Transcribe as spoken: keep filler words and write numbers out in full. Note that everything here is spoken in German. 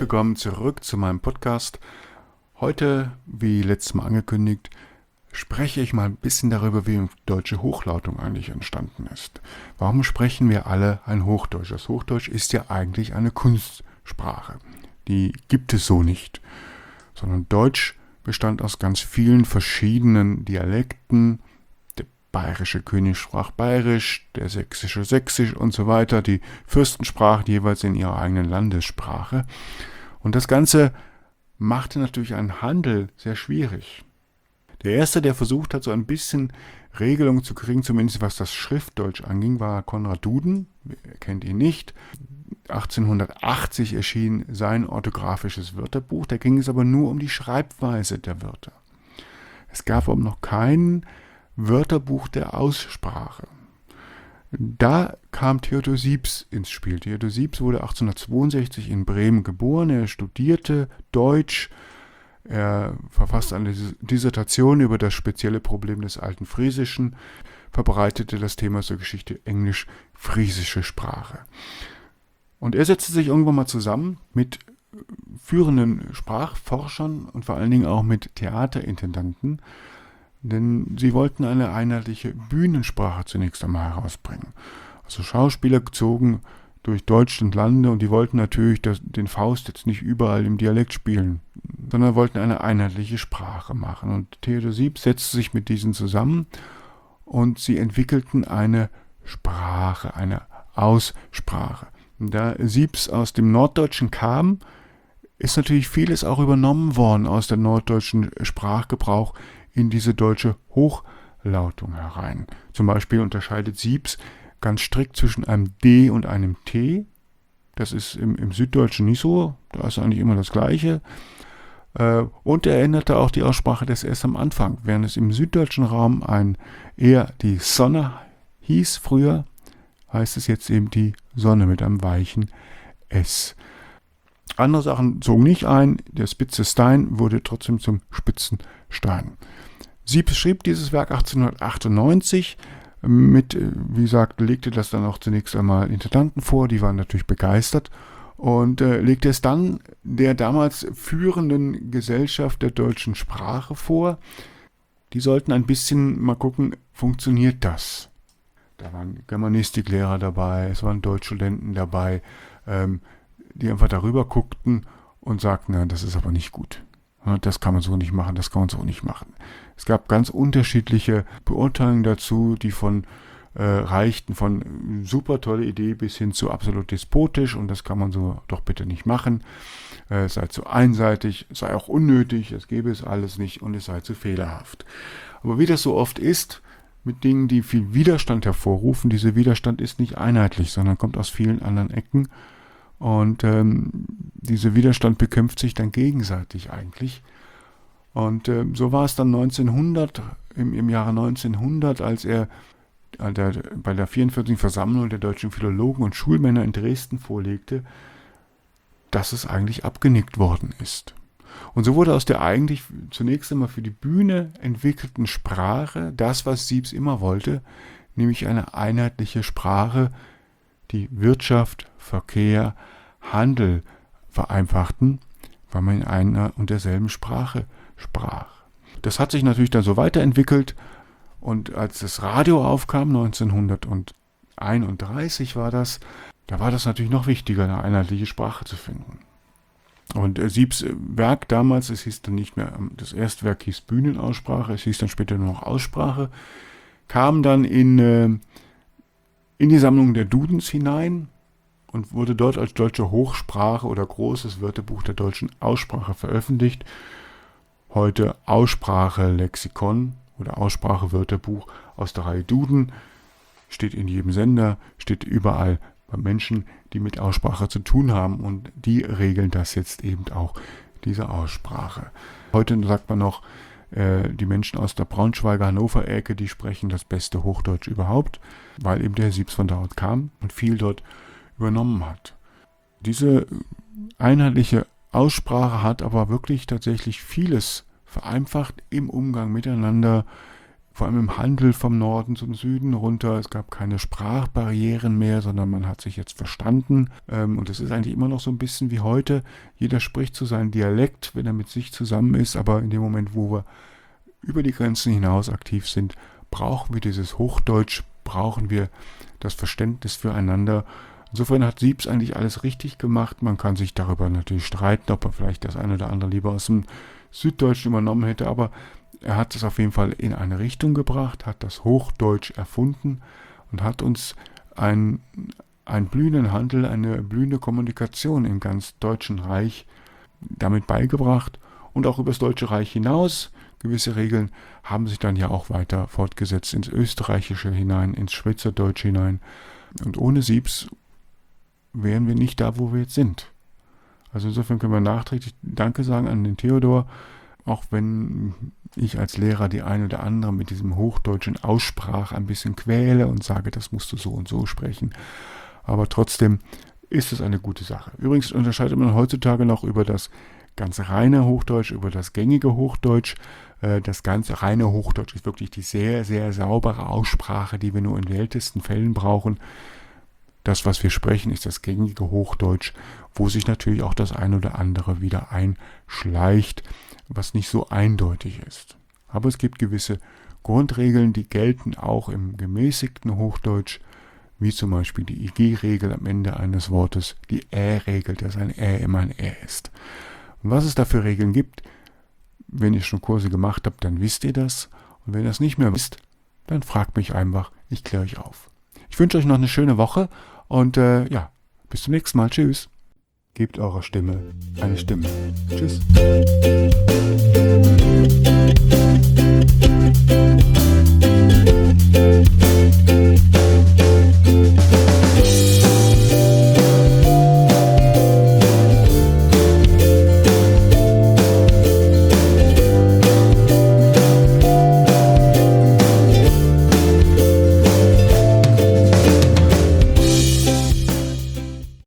willkommen zurück zu meinem Podcast. Heute, wie letztes Mal angekündigt, spreche ich mal ein bisschen darüber, wie die deutsche Hochlautung eigentlich entstanden ist. Warum sprechen wir alle ein Hochdeutsch? Das Hochdeutsch ist ja eigentlich eine Kunstsprache. Die gibt es so nicht, sondern Deutsch bestand aus ganz vielen verschiedenen Dialekten. Der bayerische König sprach bayerisch, der sächsische sächsisch und so weiter. Die Fürsten sprachen jeweils in ihrer eigenen Landessprache. Und das Ganze machte natürlich einen Handel sehr schwierig. Der erste, der versucht hat, so ein bisschen Regelung zu kriegen, zumindest was das Schriftdeutsch anging, war Konrad Duden. Ihr kennt ihn nicht. achtzehnhundertachtzig erschien sein orthografisches Wörterbuch. Da ging es aber nur um die Schreibweise der Wörter. Es gab aber noch kein Wörterbuch der Aussprache. Da kam Theodor Siebs ins Spiel. Theodor Siebs wurde achtzehnhundertzweiundsechzig in Bremen geboren. Er studierte Deutsch. Er verfasste eine Dissertation über das spezielle Problem des alten Friesischen, verbreitete das Thema zur Geschichte englisch-friesische Sprache. Und er setzte sich irgendwann mal zusammen mit führenden Sprachforschern und vor allen Dingen auch mit Theaterintendanten, denn sie wollten eine einheitliche Bühnensprache zunächst einmal herausbringen. Also Schauspieler zogen durch Deutschland Lande und die wollten natürlich das, den Faust jetzt nicht überall im Dialekt spielen, sondern wollten eine einheitliche Sprache machen. Und Theodor Siebs setzte sich mit diesen zusammen und sie entwickelten eine Sprache, eine Aussprache. Da Siebs aus dem Norddeutschen kam, ist natürlich vieles auch übernommen worden aus der norddeutschen Sprachgebrauch in diese deutsche Hochlautung herein. Zum Beispiel unterscheidet Siebs ganz strikt zwischen einem D und einem T. Das ist im, im Süddeutschen nicht so, da ist eigentlich immer das Gleiche. Äh, und er änderte auch die Aussprache des S am Anfang. Während es im süddeutschen Raum ein eher die Sonne hieß früher, heißt es jetzt eben die Sonne mit einem weichen S. Andere Sachen zogen nicht ein. Der spitze Stein wurde trotzdem zum spitzen Stein. Siebs schrieb dieses Werk achtzehnhundertachtundneunzig. Mit, wie gesagt, legte das dann auch zunächst einmal Intendanten vor. Die waren natürlich begeistert. Und äh, legte es dann der damals führenden Gesellschaft der deutschen Sprache vor. Die sollten ein bisschen mal gucken, funktioniert das? Da waren Germanistiklehrer dabei, es waren Deutschstudenten dabei, ähm, die einfach darüber guckten und sagten, na, das ist aber nicht gut. Ja, das kann man so nicht machen, das kann man so nicht machen. Es gab ganz unterschiedliche Beurteilungen dazu, die von äh, reichten von super tolle Idee bis hin zu absolut despotisch und das kann man so doch bitte nicht machen. Äh, es sei zu einseitig, es sei auch unnötig, es gäbe es alles nicht und es sei zu fehlerhaft. Aber wie das so oft ist, mit Dingen, die viel Widerstand hervorrufen. Dieser Widerstand ist nicht einheitlich, sondern kommt aus vielen anderen Ecken. Und ähm, dieser Widerstand bekämpft sich dann gegenseitig eigentlich. Und äh, so war es dann neunzehnhundert, im, im Jahre neunzehnhundert, als er äh, der, bei der vierundvierzigen Versammlung der deutschen Philologen und Schulmänner in Dresden vorlegte, dass es eigentlich abgenickt worden ist. Und so wurde aus der eigentlich zunächst einmal für die Bühne entwickelten Sprache das, was Siebs immer wollte, nämlich eine einheitliche Sprache, die Wirtschaft, Verkehr, Handel vereinfachten, weil man in einer und derselben Sprache sprach. Das hat sich natürlich dann so weiterentwickelt und als das Radio aufkam, neunzehnhunderteinunddreißig war das, da war das natürlich noch wichtiger, eine einheitliche Sprache zu finden. Und äh, Siebs Werk damals, es hieß dann nicht mehr, das erste Werk hieß Bühnenaussprache, es hieß dann später nur noch Aussprache, kam dann in, äh, in die Sammlung der Dudens hinein und wurde dort als deutsche Hochsprache oder großes Wörterbuch der deutschen Aussprache veröffentlicht. Heute Aussprache-Lexikon oder Aussprache-Wörterbuch aus der Reihe Duden, steht in jedem Sender, steht überall bei Menschen, die mit Aussprache zu tun haben und die regeln das jetzt eben auch, diese Aussprache. Heute sagt man noch, äh, die Menschen aus der Braunschweiger Hannover-Ecke, die sprechen das beste Hochdeutsch überhaupt, weil eben der Siebs von dort kam und viel dort übernommen hat. Diese einheitliche Aussprache hat aber wirklich tatsächlich vieles vereinfacht im Umgang miteinander, vor allem im Handel vom Norden zum Süden runter. Es gab keine Sprachbarrieren mehr, sondern man hat sich jetzt verstanden. Ähm, und es ist eigentlich immer noch so ein bisschen wie heute. Jeder spricht zu seinem Dialekt, wenn er mit sich zusammen ist. Aber in dem Moment, wo wir über die Grenzen hinaus aktiv sind, brauchen wir dieses Hochdeutsch, brauchen wir das Verständnis füreinander. Insofern hat Siebes eigentlich alles richtig gemacht. Man kann sich darüber natürlich streiten, ob er vielleicht das eine oder andere lieber aus dem Süddeutschen übernommen hätte, aber er hat es auf jeden Fall in eine Richtung gebracht, hat das Hochdeutsch erfunden und hat uns einen, einen blühenden Handel, eine blühende Kommunikation im ganz Deutschen Reich damit beigebracht und auch über das Deutsche Reich hinaus. Gewisse Regeln haben sich dann ja auch weiter fortgesetzt ins Österreichische hinein, ins Schweizerdeutsche hinein. Und ohne Siebes wären wir nicht da, wo wir jetzt sind. Also insofern können wir nachträglich Danke sagen an den Theodor, auch wenn ich als Lehrer die ein oder andere mit diesem hochdeutschen Aussprache ein bisschen quäle und sage, das musst du so und so sprechen. Aber trotzdem ist es eine gute Sache. Übrigens unterscheidet man heutzutage noch über das ganz reine Hochdeutsch, über das gängige Hochdeutsch. Das ganz reine Hochdeutsch ist wirklich die sehr, sehr saubere Aussprache, die wir nur in seltensten Fällen brauchen. Das, was wir sprechen, ist das gängige Hochdeutsch, wo sich natürlich auch das ein oder andere wieder einschleicht, was nicht so eindeutig ist. Aber es gibt gewisse Grundregeln, die gelten auch im gemäßigten Hochdeutsch, wie zum Beispiel die I G-Regel am Ende eines Wortes, die Ä-Regel, dass ein Ä immer ein Ä ist. Und was es da für Regeln gibt, wenn ihr schon Kurse gemacht habt, dann wisst ihr das. Und wenn ihr das nicht mehr wisst, dann fragt mich einfach, ich kläre euch auf. Ich wünsche euch noch eine schöne Woche und äh, ja, bis zum nächsten Mal. Tschüss. Gebt eurer Stimme eine Stimme. Tschüss.